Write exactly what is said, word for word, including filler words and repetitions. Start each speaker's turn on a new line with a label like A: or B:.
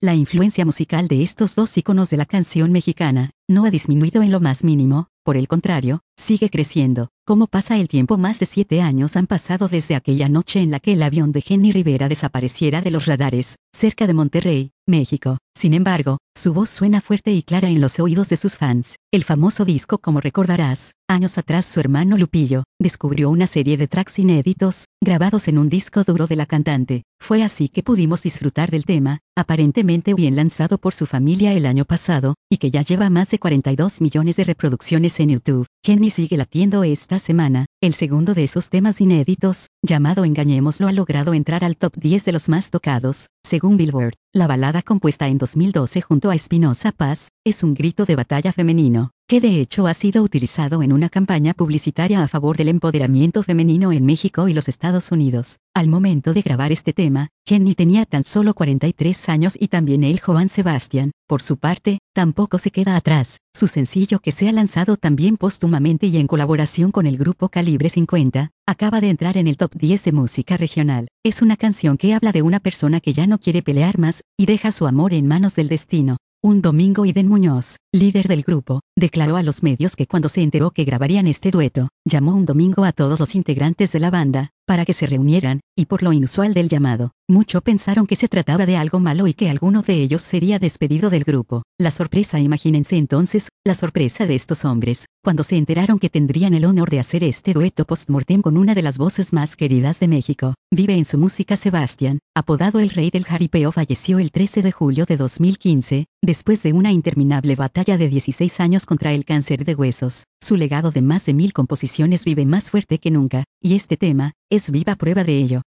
A: La influencia musical de estos dos íconos de la canción mexicana no ha disminuido en lo más mínimo, por el contrario, sigue creciendo. ¿Cómo pasa el tiempo? Más de siete años han pasado desde aquella noche en la que el avión de Jenni Rivera desapareciera de los radares, cerca de Monterrey, México. Sin embargo, su voz suena fuerte y clara en los oídos de sus fans. El famoso disco, como recordarás, años atrás su hermano Lupillo descubrió una serie de tracks inéditos, grabados en un disco duro de la cantante. Fue así que pudimos disfrutar del tema, aparentemente bien lanzado por su familia el año pasado, y que ya lleva más de cuarenta y dos millones de reproducciones en YouTube. Jenni sigue latiendo esta semana. El segundo de esos temas inéditos, llamado Engañémoslo, ha logrado entrar al top diez de los más tocados, según Billboard. La balada, compuesta en dos mil doce junto a Espinosa Paz, es un grito de batalla femenino, que de hecho ha sido utilizado en una campaña publicitaria a favor del empoderamiento femenino en México y los Estados Unidos. Al momento de grabar este tema, Jenni tenía tan solo cuarenta y tres años y también él, Joan Sebastián. Por su parte, tampoco se queda atrás. Su sencillo, que se ha lanzado también póstumamente y en colaboración con el grupo Calibre cincuenta, acaba de entrar en el top diez de música regional. Es una canción que habla de una persona que ya no quiere pelear más, y deja su amor en manos del destino. Un domingo, Iden Muñoz, líder del grupo, declaró a los medios que cuando se enteró que grabarían este dueto, llamó un domingo a todos los integrantes de la banda, para que se reunieran, y por lo inusual del llamado, muchos pensaron que se trataba de algo malo y que alguno de ellos sería despedido del grupo. La sorpresa, imagínense entonces, la sorpresa de estos hombres, cuando se enteraron que tendrían el honor de hacer este dueto post-mortem con una de las voces más queridas de México. Vive en su música. Sebastián, apodado el Rey del Jaripeo, falleció el trece de julio de dos mil quince, después de una interminable batalla de dieciséis años contra el cáncer de huesos. Su legado de más de mil composiciones vive más fuerte que nunca, y este tema es viva prueba de ello.